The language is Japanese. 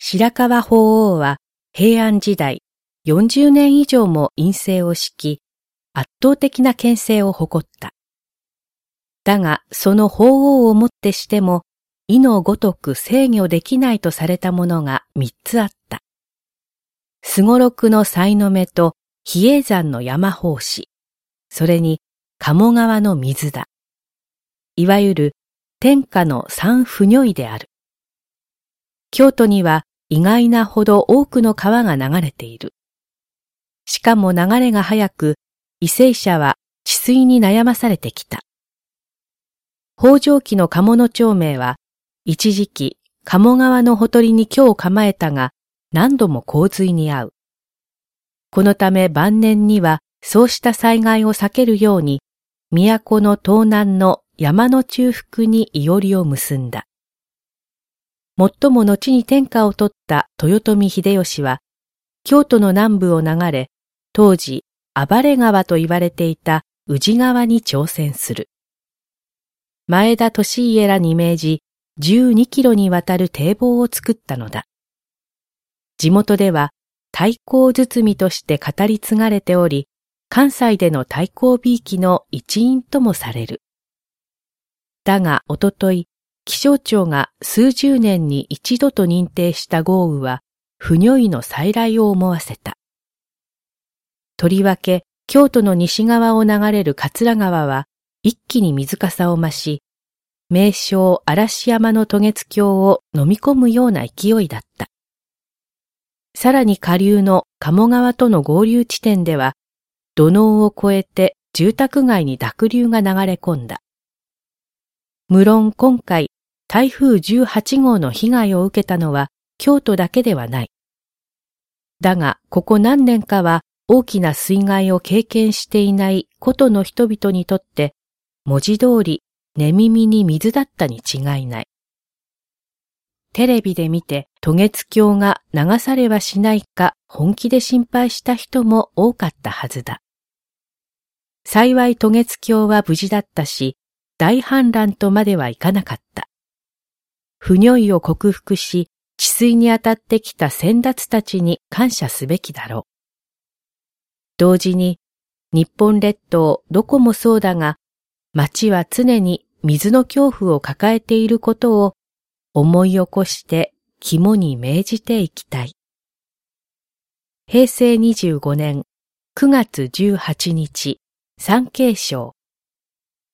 白河法皇は平安時代40年以上も院政を敷き、圧倒的な権勢を誇った。だが、その法皇をもってしても、意のごとく制御できないとされたものが3つあった。すごろくの才の目と比叡山の山法師、それに鴨川の水だ。いわゆる天下の三不如意である。京都には意外なほど多くの川が流れている。しかも流れが速く、為政者は治水に悩まされてきた。北条記の鴨の町名は、一時期鴨川のほとりに居を構えたが、何度も洪水に遭う。このため晩年にはそうした災害を避けるように、都の東南の山の中腹にいおりを結んだ。もっとも後に天下を取った豊臣秀吉は、京都の南部を流れ、当時暴れ川と言われていた宇治川に挑戦する。前田利家らに命じ、12キロにわたる堤防を作ったのだ。地元では太閤堤として語り継がれており、関西での太閤びいきの一因ともされる。だがおととい、気象庁が数十年に一度と認定した豪雨は、不如意の再来を思わせた。とりわけ、京都の西側を流れる桂川は、一気に水かさを増し、名勝嵐山の渡月橋を飲み込むような勢いだった。さらに下流の鴨川との合流地点では、土のうを越えて住宅街に濁流が流れ込んだ。無論今回、台風18号の被害を受けたのは京都だけではない。だが、ここ何年かは大きな水害を経験していない古都の人々にとって、文字通り寝耳に水だったに違いない。テレビで見て渡月橋が流されはしないか本気で心配した人も多かったはずだ。幸い渡月橋は無事だったし、大氾濫とまではいかなかった。不如意を克服し、治水に当たってきた先達たちに感謝すべきだろう。同時に、日本列島どこもそうだが、町は常に水の恐怖を抱えていることを思い起こして肝に銘じていきたい。平成25年9月18日、産経省